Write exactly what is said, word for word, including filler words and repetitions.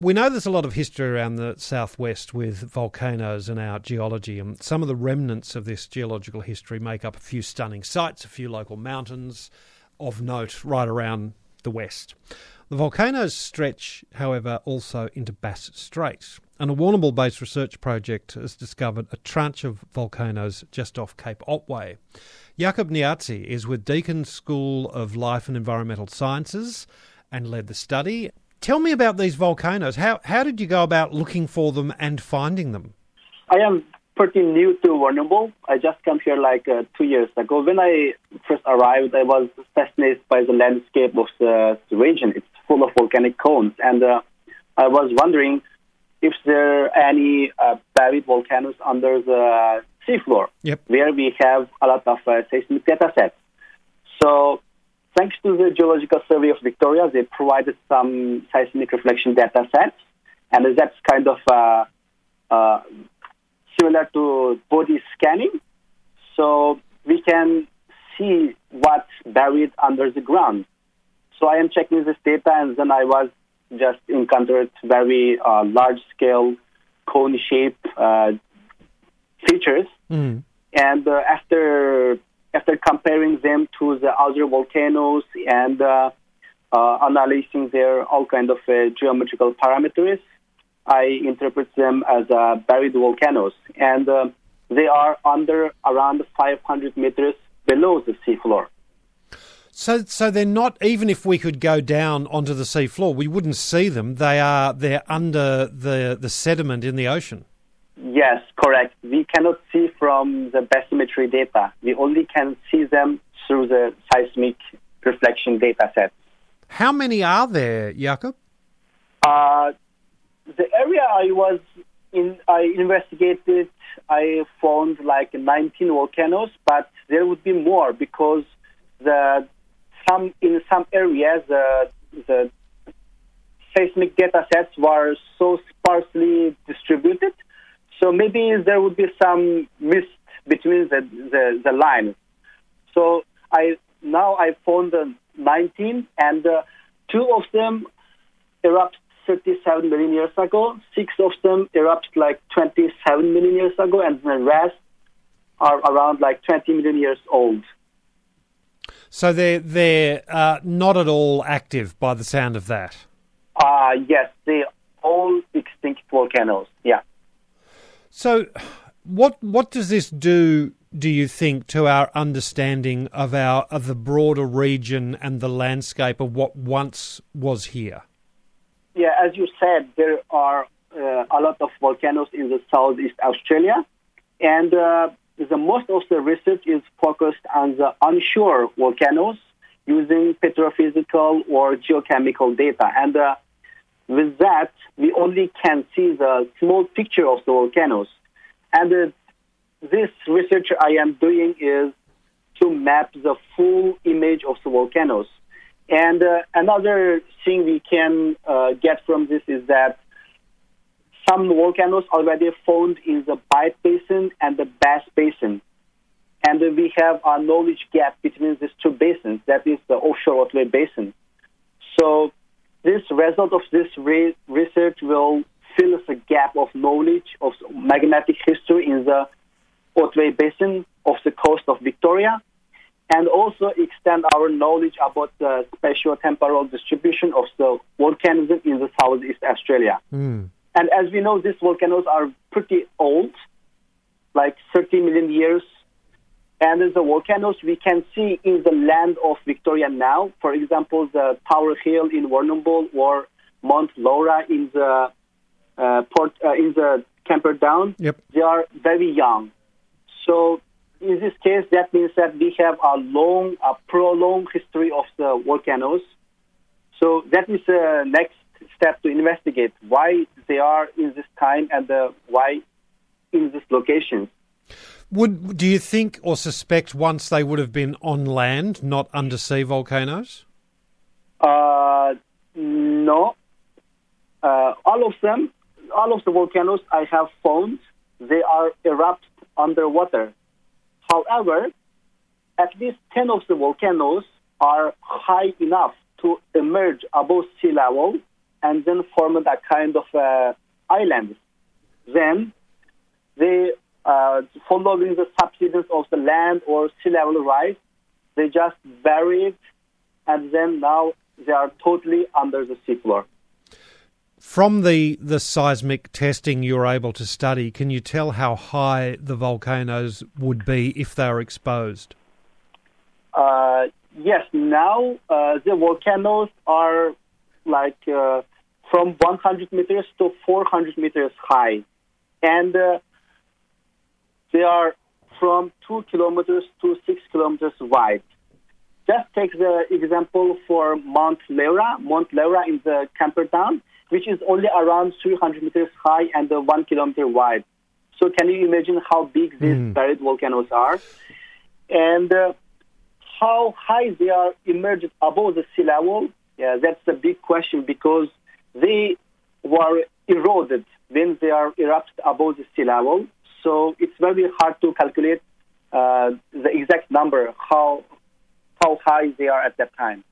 We know there's a lot of history around the southwest with volcanoes and our geology, and some of the remnants of this geological history make up a few stunning sites, a few local mountains of note right around the west. The volcanoes stretch, however, also into Bass Strait, and a Warrnambool-based research project has discovered a tranche of volcanoes just off Cape Otway. Jakub Niazi is with Deakin School of Life and Environmental Sciences and led the study. Tell me about these volcanoes. How how did you go about looking for them and finding them? I am pretty new to Warrnambool. I just came here like uh, two years ago. When I first arrived, I was fascinated by the landscape of the, the region. It's full of volcanic cones, and uh, I was wondering if there are any uh, buried volcanoes under the seafloor, yep. where we have a lot of uh, seismic data sets. So, thanks to the Geological Survey of Victoria, they provided some seismic reflection data sets, and that's kind of uh, uh, similar to body scanning. So, we can see what's buried under the ground. So, I am checking this data, and then I was just encountered very uh, large-scale cone-shaped uh, features. Mm. And uh, after after comparing them to the other volcanoes and uh, uh, analyzing their all kind of uh, geometrical parameters, I interpret them as uh, buried volcanoes. And uh, they are under around five hundred meters below the seafloor. So, so they're not, even if we could go down onto the seafloor, we wouldn't see them. They are, they're under the, the sediment in the ocean. Yes, correct. We cannot see from the bathymetry data. We only can see them through the seismic reflection data set. How many are there, Jakub? Uh, the area I was in, I investigated, I found like nineteen volcanoes, but there would be more because the some in some areas the the seismic data sets were so sparsely distributed. So maybe there would be some mist between the, the, the lines. So I now I found the nineteen, and uh, two of them erupted thirty-seven million years ago. Six of them erupted like twenty-seven million years ago, and the rest are around like twenty million years old. So they're they're uh, not at all active by the sound of that. Uh yes, they all extinct volcanoes. Yeah. So, what what does this do, do you think, to our understanding of our of the broader region and the landscape of what once was here? Yeah, as you said, there are uh, a lot of volcanoes in the Southeast Australia, and uh, the most of the research is focused on the onshore volcanoes using petrophysical or geochemical data. And uh, with that, we only can see the small picture of the volcanoes. And uh, this research I am doing is to map the full image of the volcanoes. And uh, another thing we can uh, get from this is that some volcanoes already found in the Bight Basin and the Bass Basin. And uh, we have a knowledge gap between these two basins, that is the offshore Otway Basin. So this result of this re- research will fill the gap of knowledge of magnetic history in the Otway Basin of the coast of Victoria, and also extend our knowledge about the spatio-temporal distribution of the volcanism in the Southeast Australia. Mm. And as we know, these volcanoes are pretty old, like thirty million years. And the volcanoes we can see in the land of Victoria now, for example, the Tower Hill in Warrnambool or Mount Laura in the uh, port uh, in the Camperdown. Yep. They are very young. So in this case, that means that we have a long, a prolonged history of the volcanoes. So that is the next step to investigate why they are in this time and uh, why in this location. Would do you think or suspect once they would have been on land, not undersea volcanoes? Uh, no. Uh, all of them, all of the volcanoes I have found, they are erupt underwater. However, at least ten of the volcanoes are high enough to emerge above sea level and then formed a kind of uh, island. Then they, uh, following the subsidence of the land or sea level rise, they just buried, and then now they are totally under the seafloor. From the, the seismic testing you're able to study, can you tell how high the volcanoes would be if they were exposed? Uh, yes, now uh, the volcanoes are like uh, from one hundred meters to four hundred meters high. And uh, they are from two kilometers to six kilometers wide. Just take the example for Mount Leura, Mount Leura in the Camperdown, which is only around three hundred meters high and uh, one kilometer wide. So can you imagine how big these mm. buried volcanoes are? And uh, how high they are emerged above the sea level? Yeah, that's the big question, because they were eroded when they are erupted above the sea level. So it's very hard to calculate uh, the exact number, how how high they are at that time.